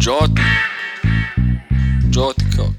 Joti. Joti cock.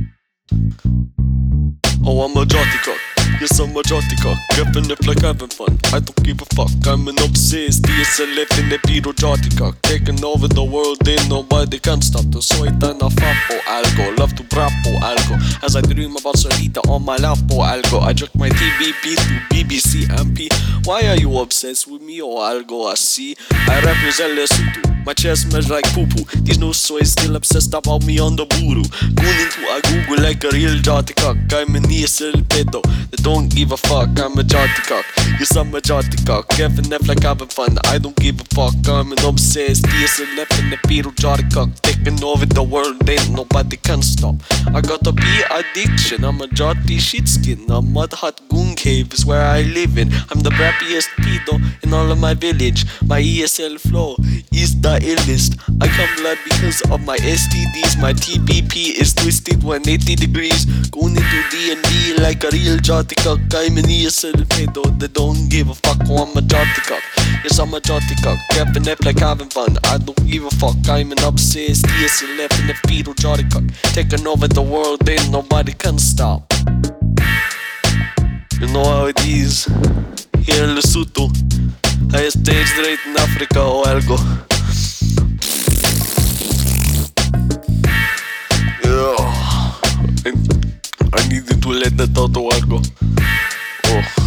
Oh, I'm a Joti cock. Yes, I'm a Joti cock. Giving it like having fun. I don't give a fuck. I'm an obsessed DSLF in the Piro Joti cock. Taking over the world, ain't nobody can stop. The soy tan a fappo algo. Love to brappo algo. As I dream about Solita on my lapo algo. I jerk my TBP to BBC MP. Why are you obsessed with me or algo? I see. I represent Lesotho. My chest smells like poo-poo. These no soys still obsessed about me on the voodoo. Going into a Google like a real Joti cock. I'm an ESL pedo. They don't give a fuck. I'm a Joti cock. Yes, I'm a Joti cock. Kevin F like having fun. I don't give a fuck. I'm an obsessed DSLF in the Piro Joti cock. Taking over the world, ain't nobody can stop. I got a B addiction. I'm a Joti shitskin. A mud hut goon cave is where I live in. I'm the rappiest pedo in all of my village. My ESL flow is the illest. I come blood because of my STDs. My TBP is twisted 180 degrees. Going into D&D like a real Joti cock. I'm an ESL pedo. They don't give a fuck. Oh, I'm a Joti cock. Yes, I'm a Joti cock. Kevin F like having fun. I don't give a fuck. I'm an obsessed DSLF in the Piro Joti cock. Taking over the world, ain't nobody can stop. You know how it is here in Lesotho. Highest stage rate in Africa or algo. Yeah, I needed to let that out or algo. Oh.